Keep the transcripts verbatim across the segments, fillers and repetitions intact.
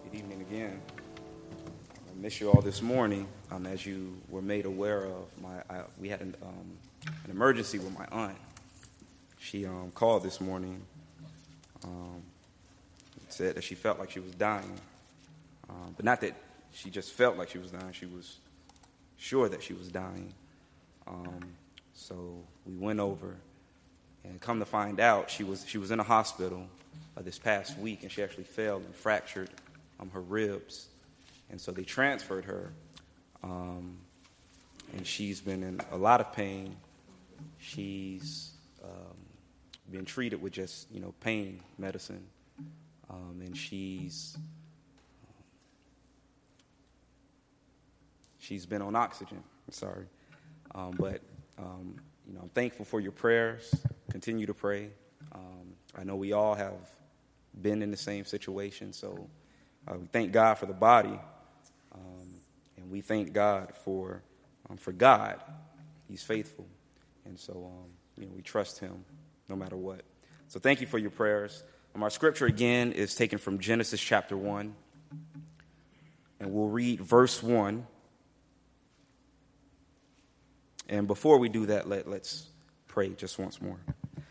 Good evening again. I miss you all this morning. Um, as you were made aware of, my I, we had an, um, an emergency with my aunt. She um, called this morning. Um, said that she felt like she was dying, um, but not that she just felt like she was dying. She was sure that she was dying. Um, so we went over, and come to find out, she was she was in a hospital uh, this past week, and she actually fell and fractured um, her ribs, and so they transferred her, um, and she's been in a lot of pain. She's um, been treated with just you know pain medicine, um, and she's she's been on oxygen. I'm sorry, um, but um, you know I'm thankful for your prayers. Continue to pray. Um, I know we all have been in the same situation, so uh, we thank God for the body, um, and we thank God for um, for God. He's faithful, and so um, you know we trust Him no matter what. So thank you for your prayers. Um, our scripture again is taken from Genesis chapter one, and we'll read verse one. And before we do that, let, let's pray just once more.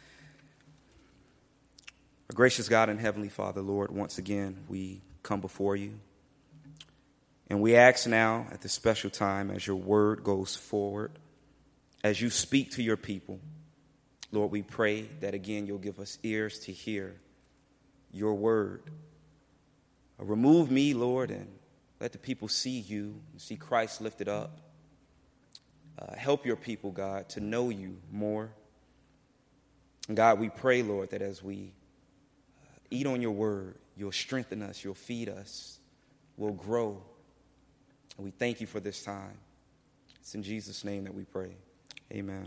Our gracious God and Heavenly Father, Lord, once again, we come before you. And we ask now at this special time as your word goes forward, as you speak to your people, Lord, we pray that again you'll give us ears to hear your word. Remove me, Lord, and let the people see you, see Christ lifted up. Uh, help your people, God, to know you more. And God, we pray, Lord, that as we uh, eat on your word, you'll strengthen us, you'll feed us, we'll grow. And we thank you for this time. It's in Jesus' name that we pray. Amen.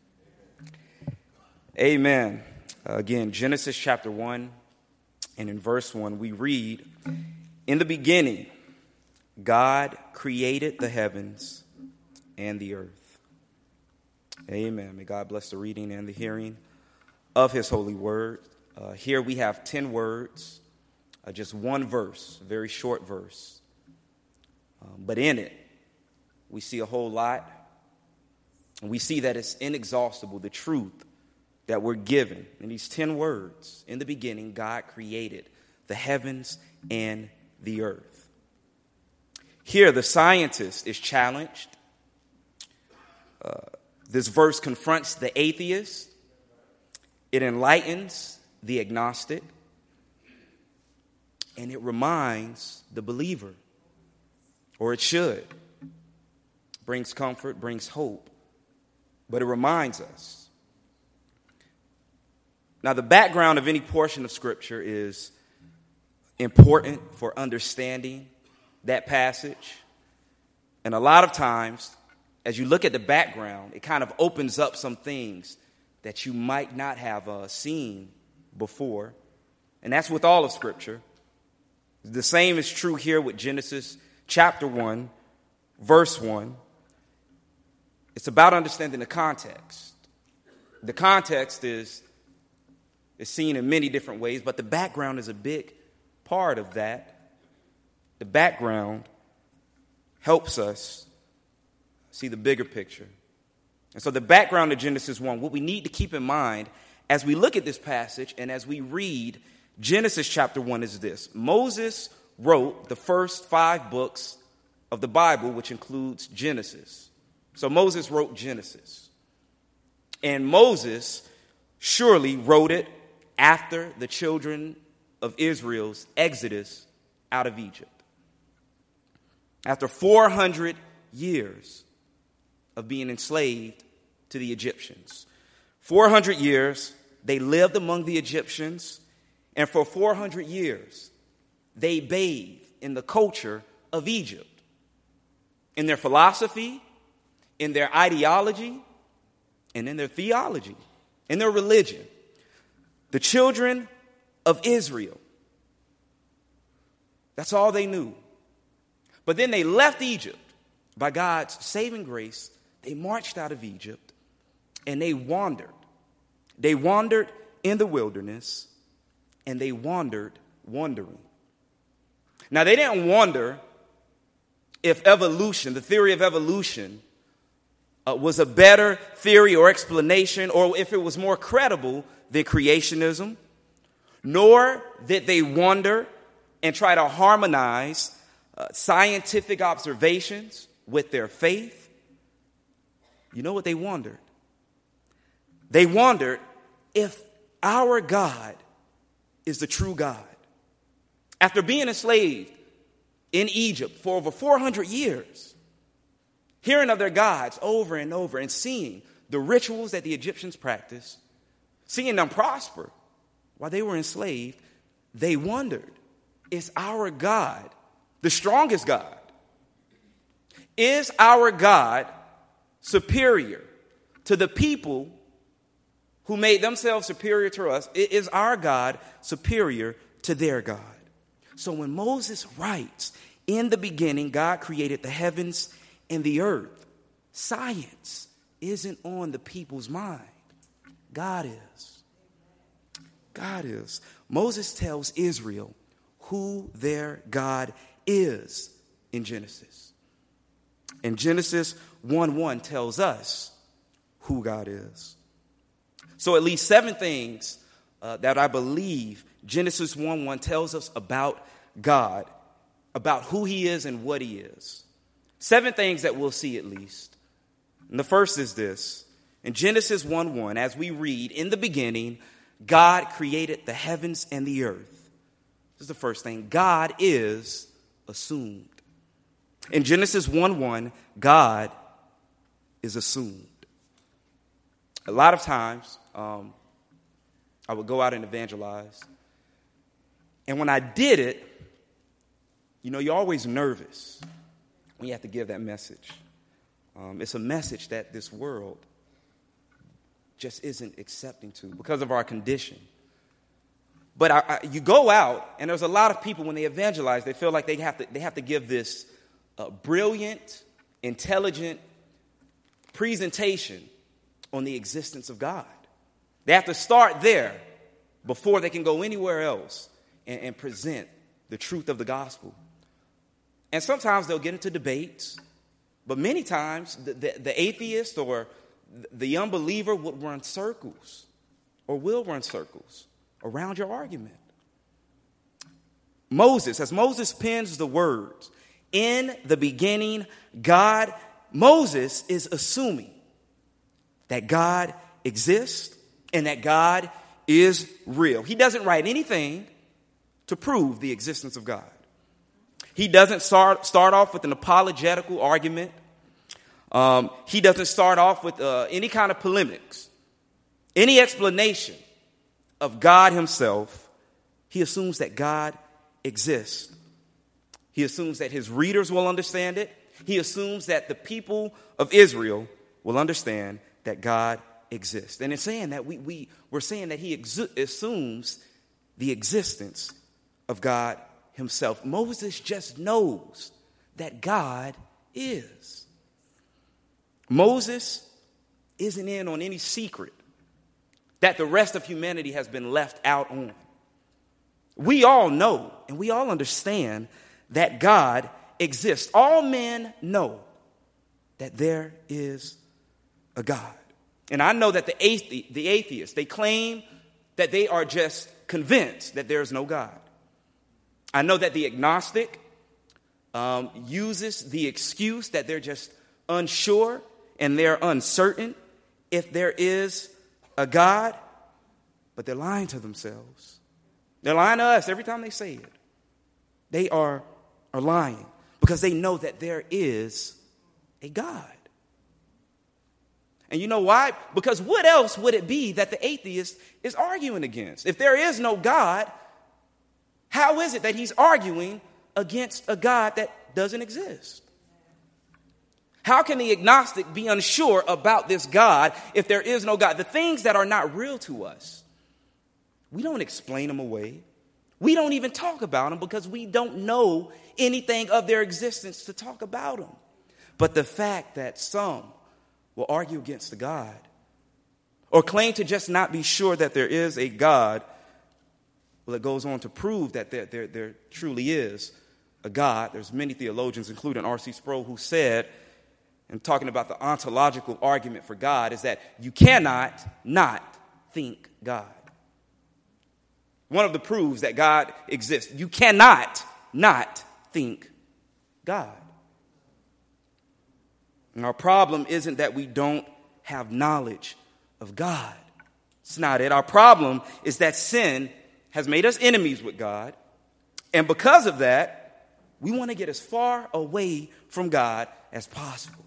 Amen. Uh, again, Genesis chapter one, and in verse one, we read, "In the beginning, God created the heavens and the earth." Amen. May God bless the reading and the hearing of his holy word. Uh, here we have ten words, uh, just one verse, a very short verse. Um, but in it, we see a whole lot. And we see that it's inexhaustible, the truth that we're given in these ten words. In the beginning, God created the heavens and the earth. Here, the scientist is challenged. Uh, This verse confronts the atheist. It enlightens the agnostic. And it reminds the believer, or it should. Brings comfort, brings hope. But it reminds us. Now, the background of any portion of Scripture is important for understanding that passage. And a lot of times, as you look at the background, it kind of opens up some things that you might not have uh, seen before. And that's with all of Scripture. The same is true here with Genesis chapter one, verse one. It's about understanding the context. The context is, is seen in many different ways, but the background is a big part of that. The background helps us see the bigger picture. And so the background of Genesis one, what we need to keep in mind as we look at this passage and as we read Genesis chapter one is this. Moses wrote the first five books of the Bible, which includes Genesis. So Moses wrote Genesis. And Moses surely wrote it after the children of Israel's exodus out of Egypt. After four hundred years of being enslaved to the Egyptians. four hundred years, they lived among the Egyptians, and for four hundred years, they bathed in the culture of Egypt. In their philosophy, in their ideology, and in their theology, in their religion. The children of Israel. That's all they knew. But then they left Egypt by God's saving grace. They marched out of Egypt and they wandered. They wandered in the wilderness and they wandered wandering. Now, they didn't wonder if evolution, the theory of evolution, uh, was a better theory or explanation, or if it was more credible than creationism, nor did they wonder and try to harmonize uh, scientific observations with their faith. You know what they wondered? They wondered if our God is the true God. After being enslaved in Egypt for over four hundred years, hearing of their gods over and over and seeing the rituals that the Egyptians practiced, seeing them prosper while they were enslaved, they wondered, is our God the strongest God? Is our God superior to the people who made themselves superior to us? Is our God superior to their God? So when Moses writes, in the beginning, God created the heavens and the earth, science isn't on the people's mind. God is. God is. Moses tells Israel who their God is in Genesis. And Genesis one one tells us who God is. So at least seven things uh, that I believe Genesis one one tells us about God, about who he is and what he is. Seven things that we'll see at least. And the first is this. In Genesis one one, as we read, in the beginning, God created the heavens and the earth. This is the first thing. God is assumed. In Genesis one one, God is assumed. A lot of times, um, I would go out and evangelize. And when I did it, you know, you're always nervous when you have to give that message. Um, it's a message that this world just isn't accepting to because of our condition. But I, I, you go out, and there's a lot of people when they evangelize, they feel like they have to they have to give this uh, brilliant, intelligent presentation on the existence of God. They have to start there before they can go anywhere else and, and present the truth of the gospel. And sometimes they'll get into debates, but many times the, the, the atheist or the unbeliever would run circles or will run circles around your argument. Moses, as Moses pens the words, in the beginning, God, Moses is assuming that God exists and that God is real. He doesn't write anything to prove the existence of God. He doesn't start, start off with an apologetical argument. Um, he doesn't start off with uh, any kind of polemics, any explanation of God himself. He assumes that God exists. He assumes that his readers will understand it. He assumes that the people of Israel will understand that God exists. And in saying that, we, we, we're saying that he exu- assumes the existence of God himself. Moses just knows that God is. Moses isn't in on any secret that the rest of humanity has been left out on. We all know and we all understand that God exists. All men know that there is a God. And I know that the athe- the atheists, they claim that they are just convinced that there is no God. I know that the agnostic um, uses the excuse that they're just unsure and they're uncertain if there is a God, but they're lying to themselves. They're lying to us every time they say it. They are, are lying because they know that there is a God. And you know why? Because what else would it be that the atheist is arguing against? If there is no God, how is it that he's arguing against a God that doesn't exist? How can the agnostic be unsure about this God if there is no God? The things that are not real to us, we don't explain them away. We don't even talk about them because we don't know anything of their existence to talk about them. But the fact that some will argue against the God or claim to just not be sure that there is a God, well, it goes on to prove that there, there, there truly is a God. There's many theologians, including R C Sproul, who said, and talking about the ontological argument for God, is that you cannot not think God. One of the proofs that God exists. You cannot not think God. And our problem isn't that we don't have knowledge of God. It's not it. Our problem is that sin has made us enemies with God. And because of that, we want to get as far away from God as possible.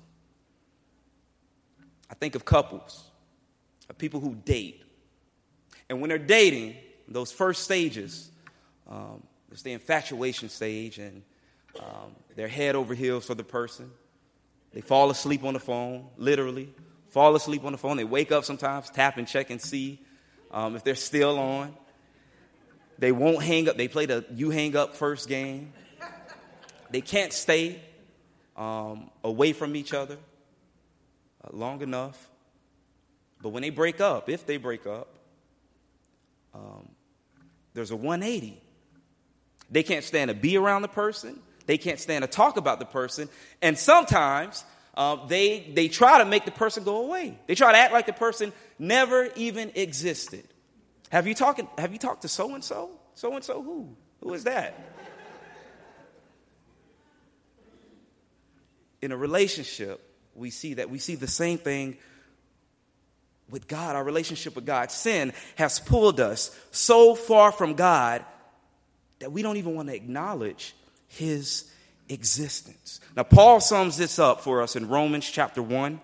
I think of couples, of people who date. And when they're dating, those first stages, um, it's the infatuation stage, and um, they're head over heels for the person. They fall asleep on the phone, literally. Fall asleep on the phone. They wake up sometimes, tap and check and see um, if they're still on. They won't hang up. They play the you hang up first game. They can't stay um, away from each other uh, long enough. But when they break up, if they break up, um, there's a one eighty. They can't stand to be around the person. They can't stand to talk about the person. And sometimes uh, they they try to make the person go away. They try to act like the person never even existed. Have you talked, have you talked to so-and-so? So-and-so who? Who is that? In a relationship, we see that. We see the same thing with God, our relationship with God. Sin has pulled us so far from God that we don't even want to acknowledge his existence. Now, Paul sums this up for us in Romans chapter one,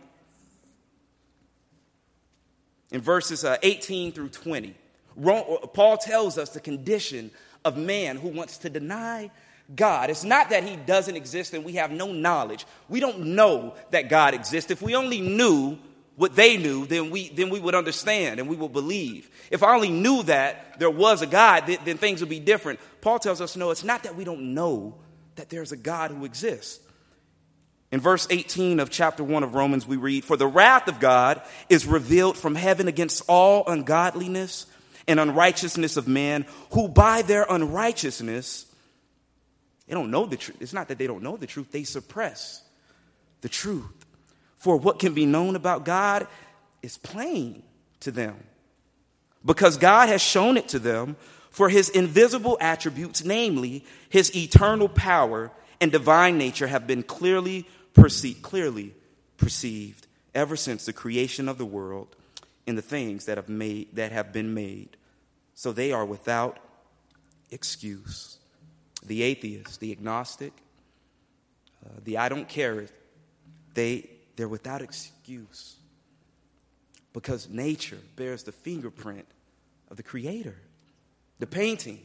in verses uh, eighteen through twenty. Paul tells us the condition of man who wants to deny God. It's not that he doesn't exist and we have no knowledge. We don't know that God exists. If we only knew what they knew, then we then we would understand and we would believe. If I only knew that there was a God, then, then things would be different. Paul tells us, no, it's not that we don't know that there's a God who exists. In verse eighteen of chapter one of Romans, we read, "For the wrath of God is revealed from heaven against all ungodliness and unrighteousness of men, who by their unrighteousness," they don't know the truth. It's not that they don't know the truth. They suppress the truth. "For what can be known about God is plain to them, because God has shown it to them, for his invisible attributes, namely his eternal power and divine nature, have been clearly perceived, clearly perceived ever since the creation of the world in the things that have made that have been made. So they are without excuse." The atheist, the agnostic, uh, the I don't care, they they're without excuse, because nature bears the fingerprint of the Creator. The painting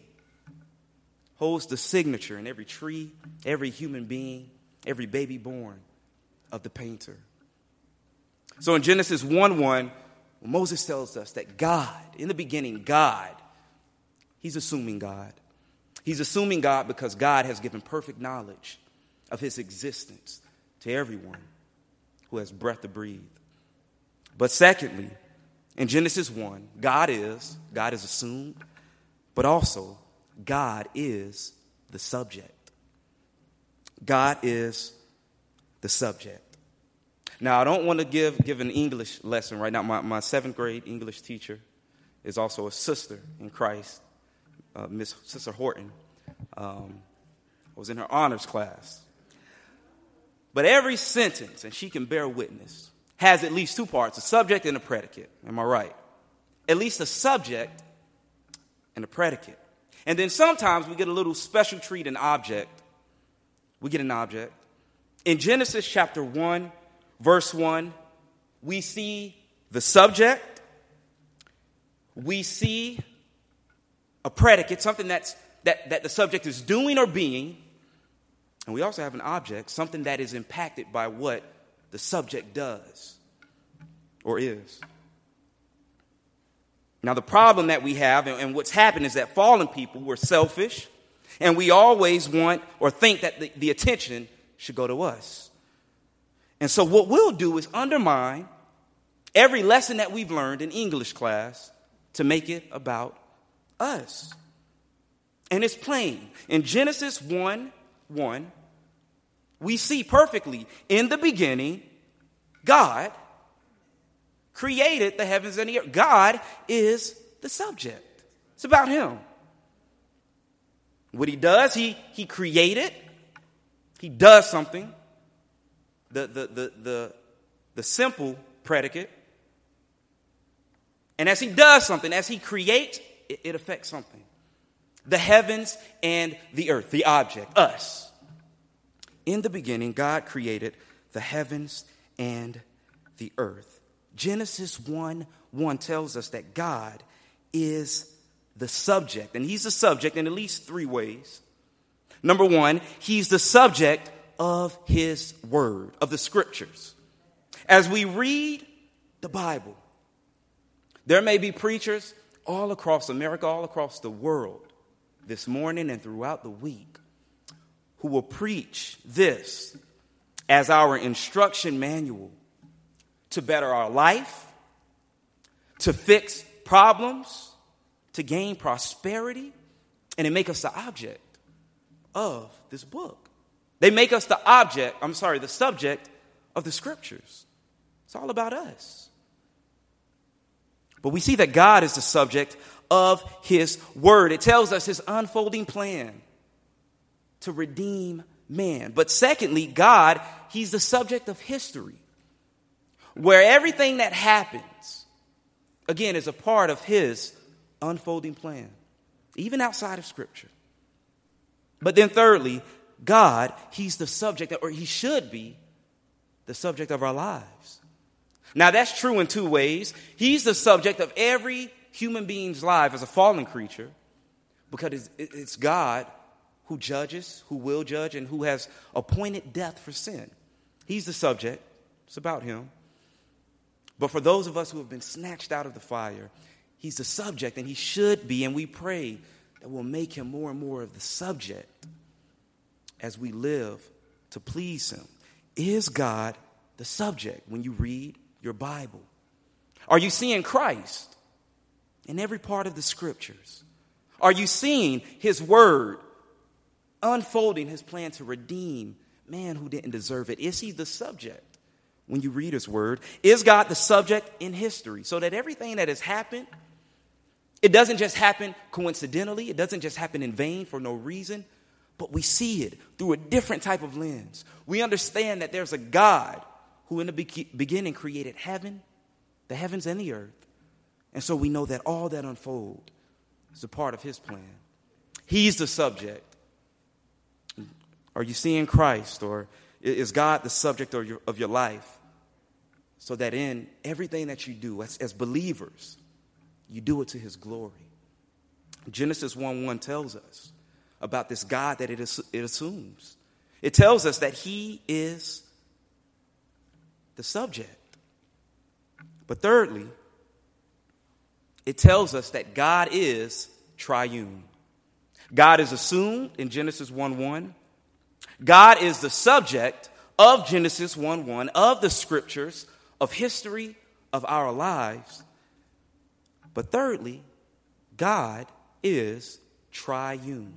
holds the signature in every tree, every human being, every baby born of the painter. So in Genesis one one, Moses tells us that God, in the beginning, God, he's assuming God. He's assuming God because God has given perfect knowledge of his existence to everyone who has breath to breathe. But secondly, in Genesis one, God is, God is assumed, but also God is the subject. God is the subject. Now, I don't want to give, give an English lesson right now. My, my seventh grade English teacher is also a sister in Christ, uh, Miss Sister Horton. Um, I was in her honors class. But every sentence, and she can bear witness, has at least two parts, a subject and a predicate. Am I right? At least a subject and a predicate. And then sometimes we get a little special treat, an object. We get an object. In Genesis chapter one, verse one, we see the subject. We see a predicate, something that's that, that the subject is doing or being. And we also have an object, something that is impacted by what the subject does or is. Now, the problem that we have and, and what's happened is that fallen people were selfish, and we always want or think that the, the attention should go to us. And so what we'll do is undermine every lesson that we've learned in English class to make it about us. And it's plain. In Genesis one, one, we see perfectly in the beginning, God created the heavens and the earth. God is the subject. It's about him. What he does, he, he created. He does something. The, the, the, the, the simple predicate. And as he does something, as he creates, it, it affects something. The heavens and the earth, the object, us. In the beginning, God created the heavens and the earth. Genesis one one tells us that God is the subject, and he's the subject in at least three ways. Number one, he's the subject of his word, of the scriptures. As we read the Bible, there may be preachers all across America, all across the world, this morning and throughout the week, who will preach this as our instruction manual to better our life, to fix problems, to gain prosperity, and to make us the object of this book. They make us the object, I'm sorry, the subject of the scriptures. It's all about us. But we see that God is the subject of his word. It tells us his unfolding plan to redeem man. But secondly, God, he's the subject of history, where everything that happens, again, is a part of his unfolding plan, even outside of Scripture. But then thirdly, God, he's the subject, or he should be the subject of our lives. Now, that's true in two ways. He's the subject of every human being's life as a fallen creature, because it's God who judges, who will judge, and who has appointed death for sin. He's the subject. It's about him. But for those of us who have been snatched out of the fire, he's the subject, and he should be, and we pray that we'll make him more and more of the subject as we live to please him. Is God the subject when you read your Bible? Are you seeing Christ in every part of the scriptures? Are you seeing his word unfolding his plan to redeem man who didn't deserve it? Is he the subject when you read his word? Is God the subject in history, so that everything that has happened, it doesn't just happen coincidentally, it doesn't just happen in vain for no reason, but we see it through a different type of lens. We understand that there's a God who in the be- beginning created heaven, the heavens and the earth. And so we know that all that unfolds is a part of his plan. He's the subject. Are you seeing Christ, or is God the subject of your, of your life, so that in everything that you do as, as believers, you do it to his glory? Genesis one one tells us about this God that it, is, it assumes. It tells us that he is the subject. But thirdly, it tells us that God is triune. God is assumed in Genesis one one. God is the subject of Genesis one one, of the scriptures, of history, of our lives. But thirdly, God is triune.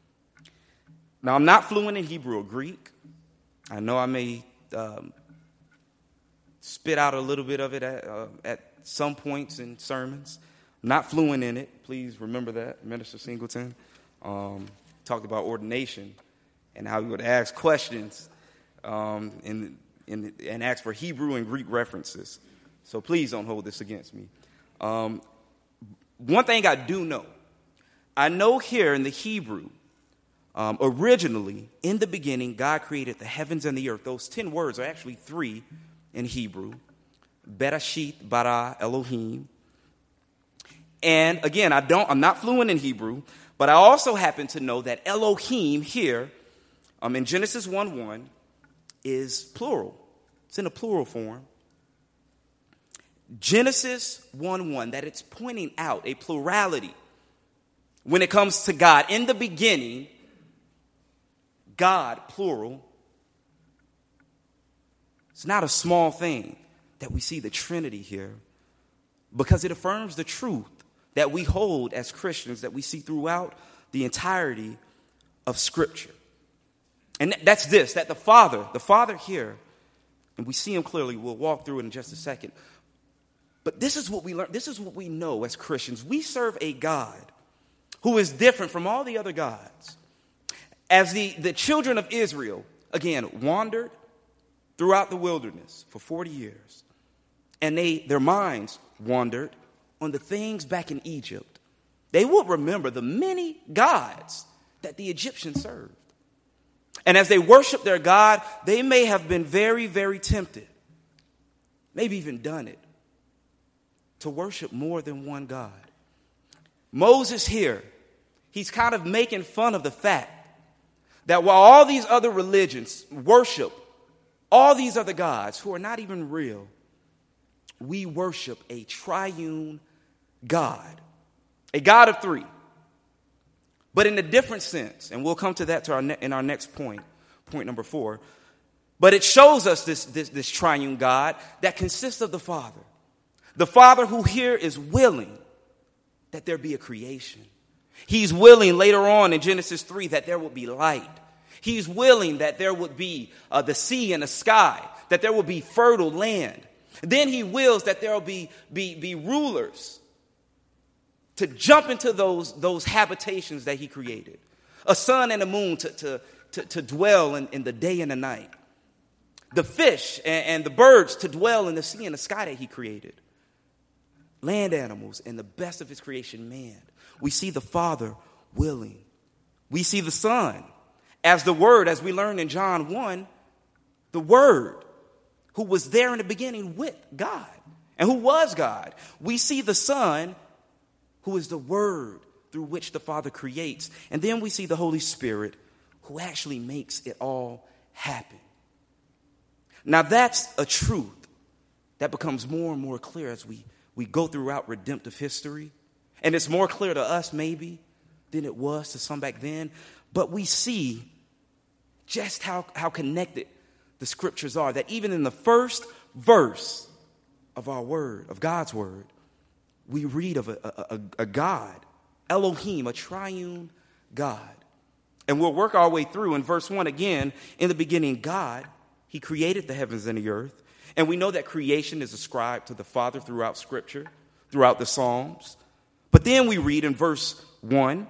Now, I'm not fluent in Hebrew or Greek. I know I may um, spit out a little bit of it at, uh, at some points in sermons. I'm not fluent in it. Please remember that. Minister Singleton um, talked about ordination and how he would ask questions um, and, and, and ask for Hebrew and Greek references. So please don't hold this against me. Um, one thing I do know, I know here in the Hebrew, um, originally, in the beginning, God created the heavens and the earth. Those ten words are actually three in Hebrew. Bereshit, bara, Elohim. And again, I don't, I'm not fluent in Hebrew, but I also happen to know that Elohim here um, in Genesis one one is plural. It's in a plural form. Genesis one one, that it's pointing out a plurality when it comes to God. In the beginning, God, plural. It's not a small thing that we see the Trinity here, because it affirms the truth that we hold as Christians, that we see throughout the entirety of Scripture. And that's this, that the Father, the Father here, and we see him clearly, we'll walk through it in just a second. But this is what we learn, this is what we know as Christians. We serve a God who is different from all the other gods. As the, the children of Israel, again, wandered throughout the wilderness for forty years, and they their minds wandered on the things back in Egypt, they would remember the many gods that the Egyptians served. And as they worshiped their God, they may have been very, very tempted, maybe even done it, to worship more than one God. Moses here, he's kind of making fun of the fact that while all these other religions worship all these other gods who are not even real, we worship a triune God, a God of three. But in a different sense, and we'll come to that to our ne- in our next point, point number four. But it shows us this, this, this triune God that consists of the Father. The Father who here is willing that there be a creation. He's willing later on in Genesis three that there would be light. He's willing that there would be uh, the sea and the sky, that there would be fertile land. Then he wills that there will be, be, be rulers to jump into those, those habitations that he created. A sun and a moon to, to, to, to dwell in, in the day and the night. The fish and, and the birds to dwell in the sea and the sky that he created. Land animals and the best of his creation, man. We see the Father willing. We see the Son as the Word, as we learn in John one, the Word who was there in the beginning with God and who was God. We see the Son who is the Word through which the Father creates. And then we see the Holy Spirit who actually makes it all happen. Now that's a truth that becomes more and more clear as we, we go throughout redemptive history. And it's more clear to us maybe than it was to some back then. But we see just how, how connected the scriptures are, that even in the first verse of our word, of God's word, we read of a, a, a, a God, Elohim, a triune God. And we'll work our way through in verse one again. In the beginning, God, he created the heavens and the earth. And we know that creation is ascribed to the Father throughout Scripture, throughout the Psalms. But then we read in verse one,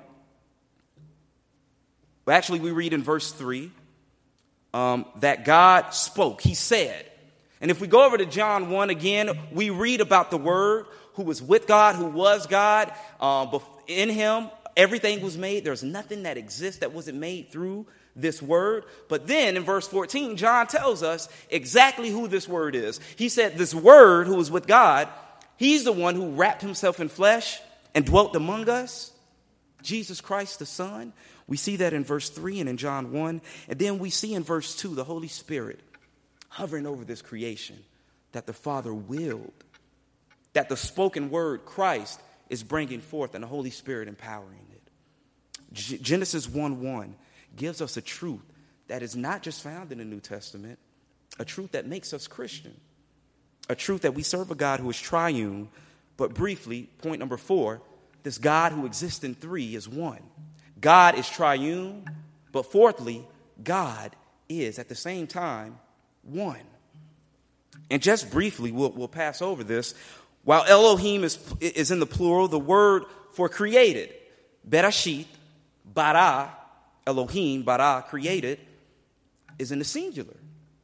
well, actually we read in verse three, um, that God spoke, he said. And if we go over to John one again, we read about the Word who was with God, who was God. Um, in him, everything was made. There's nothing that exists that wasn't made through this Word. But then in verse fourteen, John tells us exactly who this Word is. He said this Word who was with God, he's the one who wrapped himself in flesh and dwelt among us, Jesus Christ the Son. We see that in verse three and in John one. And then we see in verse two the Holy Spirit hovering over this creation that the Father willed, that the spoken word, Christ, is bringing forth and the Holy Spirit empowering it. G- Genesis one one gives us a truth that is not just found in the New Testament, a truth that makes us Christian, a truth that we serve a God who is triune. But briefly, point number four, this God who exists in three is one. God is triune, but fourthly, God is at the same time one. And just briefly, we'll, we'll pass over this. While Elohim is, is in the plural, the word for created, Bereshit, bara, Elohim, bara, created, is in the singular.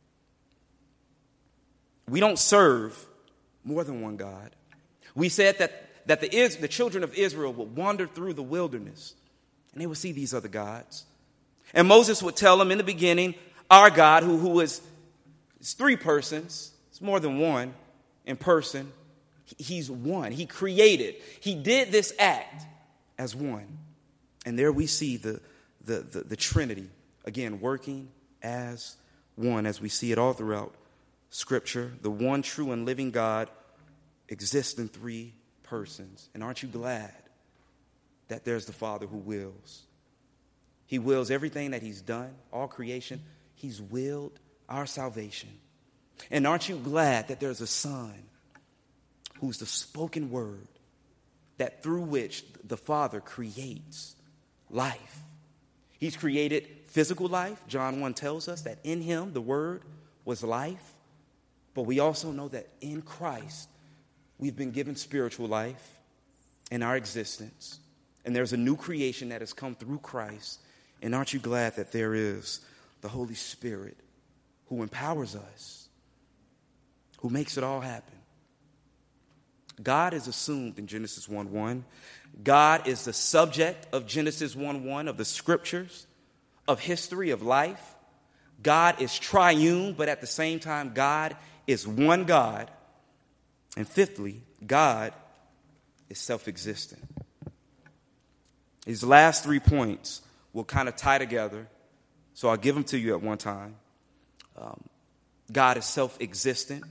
We don't serve more than one God. We said that, that the, Is, the children of Israel would wander through the wilderness and they would see these other gods. And Moses would tell them in the beginning, our God, who, who is, is three persons, it's more than one in person. He's one. He created. He did this act as one. And there we see the, the, the, the Trinity, again, working as one, as we see it all throughout Scripture. The one true and living God exists in three persons. And aren't you glad that there's the Father who wills? He wills everything that he's done, all creation. He's willed our salvation. And aren't you glad that there's a Son who's the spoken word, that through which the Father creates life. He's created physical life. John one tells us that in him, the word was life. But we also know that in Christ, we've been given spiritual life in our existence. And there's a new creation that has come through Christ. And aren't you glad that there is the Holy Spirit who empowers us, who makes it all happen? God is assumed in Genesis one one. God is the subject of Genesis one one, of the scriptures, of history, of life. God is triune, but at the same time, God is one God. And fifthly, God is self-existent. These last three points will kind of tie together, so I'll give them to you at one time. Um, God is self-existent.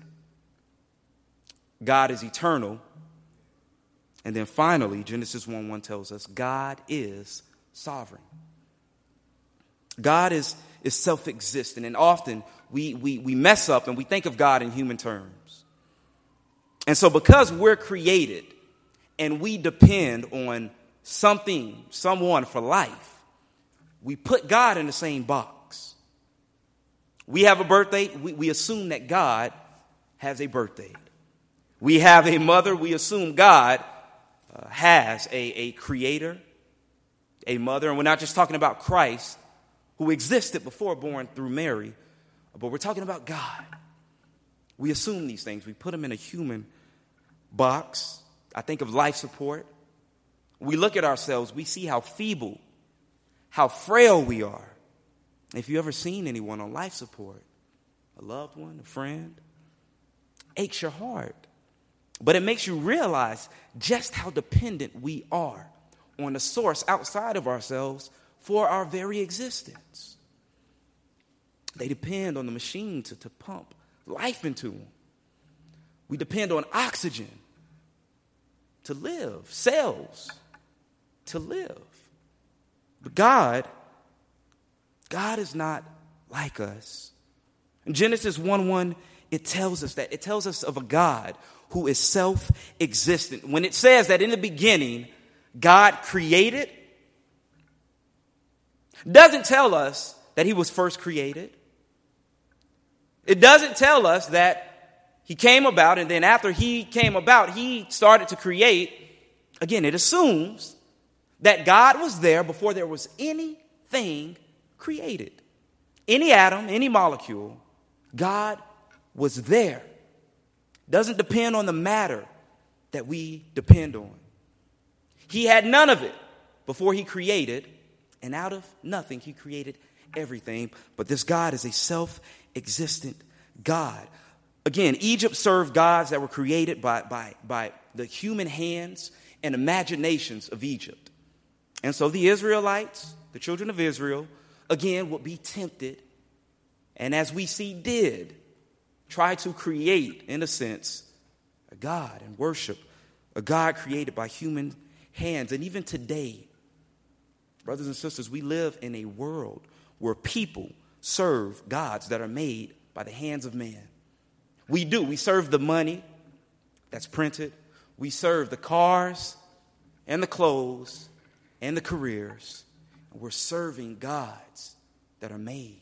God is eternal. And then finally, Genesis one one tells us God is sovereign. God is, is self-existent. And often we, we, we mess up and we think of God in human terms. And so because we're created and we depend on something, someone for life, we put God in the same box. We have a birthday, we, we assume that God has a birthday. We have a mother, we assume God uh, has a, a creator, a mother. And we're not just talking about Christ, who existed before born through Mary, but we're talking about God. We assume these things. We put them in a human box. I think of life support. We look at ourselves, we see how feeble, how frail we are. If you ever seen anyone on life support, a loved one, a friend, aches your heart. But it makes you realize just how dependent we are on a source outside of ourselves for our very existence. They depend on the machine to, to pump life into them. We depend on oxygen to live, cells to live. But God, God is not like us. In Genesis one one, it tells us that. It tells us of a God who is self-existent. When it says that in the beginning, God created, doesn't tell us that he was first created. It doesn't tell us that he came about and then after he came about, he started to create. Again, it assumes that God was there before there was anything created. Any atom, any molecule, God was there. Doesn't depend on the matter that we depend on. He had none of it before he created, and out of nothing he created everything. But this God is a self-existent God. Again, Egypt served gods that were created by, by, by the human hands and imaginations of Egypt. And so the Israelites, the children of Israel, again, would be tempted, and as we see did, try to create, in a sense, a God and worship a God created by human hands. And even today, brothers and sisters, we live in a world where people serve gods that are made by the hands of man. We do. We serve the money that's printed. We serve the cars and the clothes and the careers. And we're serving gods that are made.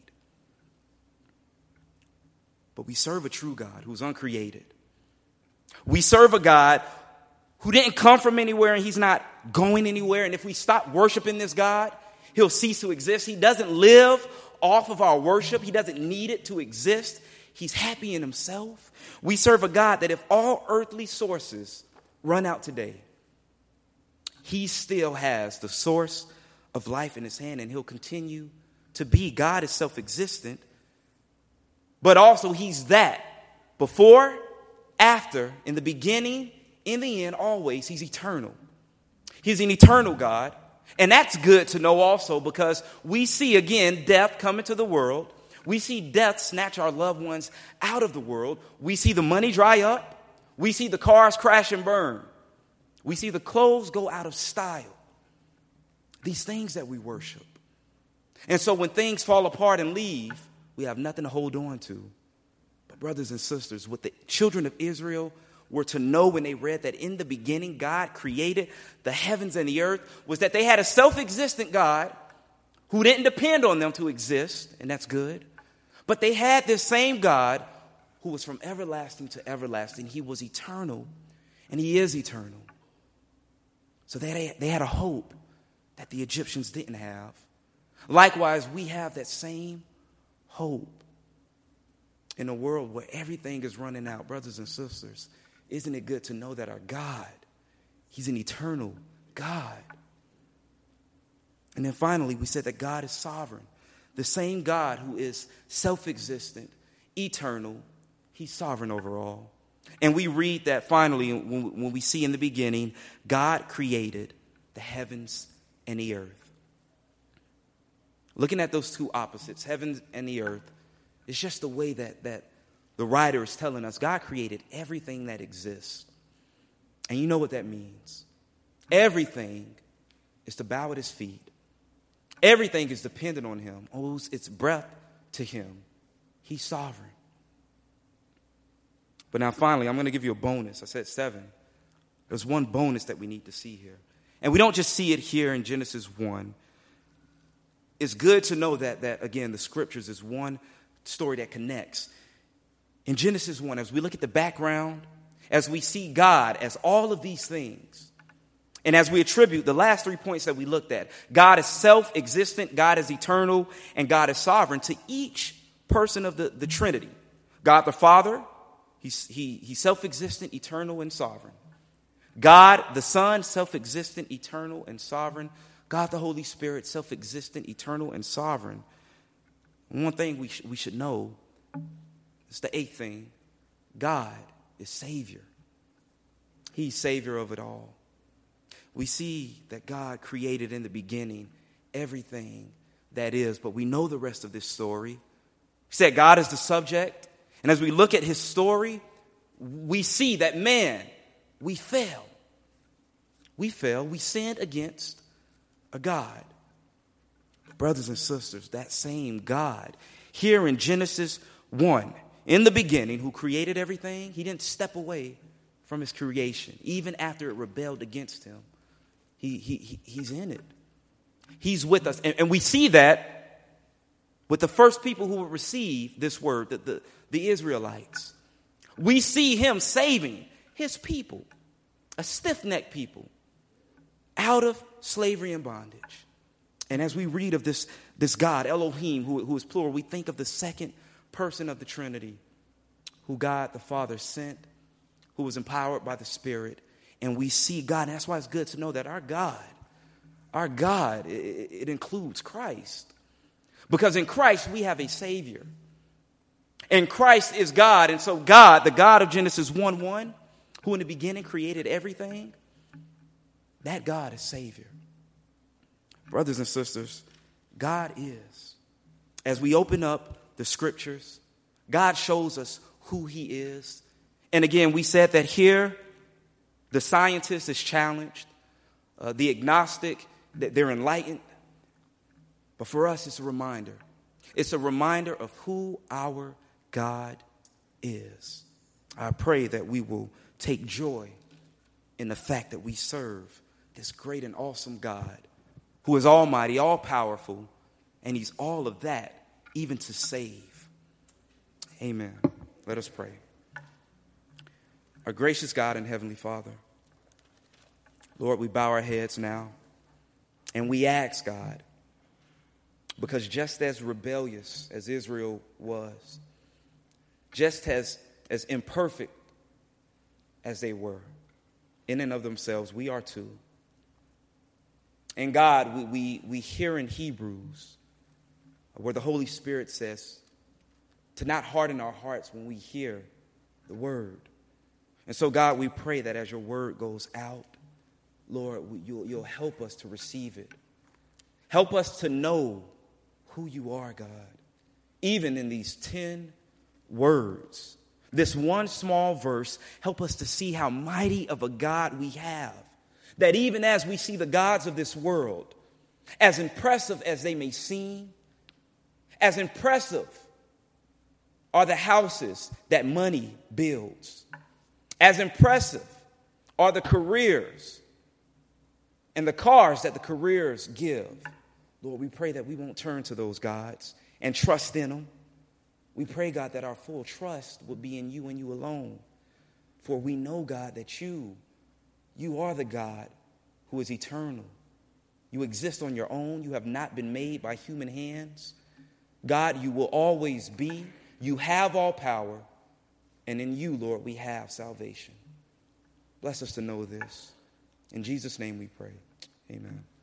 But we serve a true God who's uncreated. We serve a God who didn't come from anywhere and he's not going anywhere. And if we stop worshiping this God, he'll cease to exist. He doesn't live off of our worship. He doesn't need it to exist. He's happy in himself. We serve a God that if all earthly sources run out today, he still has the source of life in his hand and he'll continue to be. God is self-existent. But also he's that. Before, after, in the beginning, in the end, always, he's eternal. He's an eternal God. And that's good to know also because we see again death come into the world. We see death snatch our loved ones out of the world. We see the money dry up. We see the cars crash and burn. We see the clothes go out of style. These things that we worship. And so when things fall apart and leave, we have nothing to hold on to. But brothers and sisters, what the children of Israel were to know when they read that in the beginning God created the heavens and the earth was that they had a self-existent God who didn't depend on them to exist, and that's good. But they had this same God who was from everlasting to everlasting. He was eternal, and he is eternal. So they, they had a hope that the Egyptians didn't have. Likewise, we have that same hope in a world where everything is running out. Brothers and sisters, isn't it good to know that our God, he's an eternal God? And then finally, we said that God is sovereign. The same God who is self-existent, eternal, he's sovereign over all. And we read that finally when, when we see in the beginning, God created the heavens and the earth. Looking at those two opposites, heaven and the earth, it's just the way that, that the writer is telling us. God created everything that exists. And you know what that means. Everything is to bow at his feet. Everything is dependent on him, owes its breath to him. He's sovereign. But now finally, I'm going to give you a bonus. I said seven. There's one bonus that we need to see here. And we don't just see it here in Genesis one. It's good to know that, that again, the scriptures is one story that connects. In Genesis one, as we look at the background, as we see God as all of these things, and as we attribute the last three points that we looked at, God is self-existent, God is eternal, and God is sovereign to each person of the, the Trinity. God the Father, he's, he, he's self-existent, eternal, and sovereign. God the Son, self-existent, eternal, and sovereign. God the Holy Spirit, self-existent, eternal, and sovereign. And one thing we, sh- we should know, it's the eighth thing, God is Savior. He's Savior of it all. We see that God created in the beginning everything that is, but we know the rest of this story. He said God is the subject, and as we look at his story, we see that, man, we fell. We fell. We sinned against a God. Brothers and sisters, that same God, here in Genesis one, in the beginning, who created everything, he didn't step away from his creation, even after it rebelled against him. He, he, he he's in it. He's with us. And, and we see that with the first people who would receive this word, the, the, the Israelites. We see him saving his people, a stiff-necked people, out of slavery and bondage. And as we read of this, this God, Elohim, who, who is plural, we think of the second person of the Trinity, who God the Father sent, who was empowered by the Spirit. And we see God, and that's why it's good to know that our God, our God, it, it includes Christ. Because in Christ, we have a Savior. And Christ is God. And so God, the God of Genesis one one, who in the beginning created everything, that God is Savior. Brothers and sisters, God is. As we open up the scriptures, God shows us who he is. And again, we said that here, the scientist is challenged. Uh, the agnostic, they're enlightened. But for us, it's a reminder. It's a reminder of who our God is. I pray that we will take joy in the fact that we serve this great and awesome God who is almighty, all-powerful, and he's all of that, even to save. Amen. Let us pray. Our gracious God and Heavenly Father, Lord, we bow our heads now, and we ask, God, because just as rebellious as Israel was, just as, as imperfect as they were, in and of themselves, we are too. And God, we, we, we hear in Hebrews where the Holy Spirit says to not harden our hearts when we hear the word. And so, God, we pray that as your word goes out, Lord, you'll, you'll help us to receive it. Help us to know who you are, God, even in these ten words. This one small verse, help us to see how mighty of a God we have. That even as we see the gods of this world, as impressive as they may seem, as impressive are the houses that money builds. As impressive are the careers and the cars that the careers give. Lord, we pray that we won't turn to those gods and trust in them. We pray, God, that our full trust will be in you and you alone. For we know, God, that you, you are the God who is eternal. You exist on your own. You have not been made by human hands. God, you will always be. You have all power. And in you, Lord, we have salvation. Bless us to know this. In Jesus' name we pray. Amen.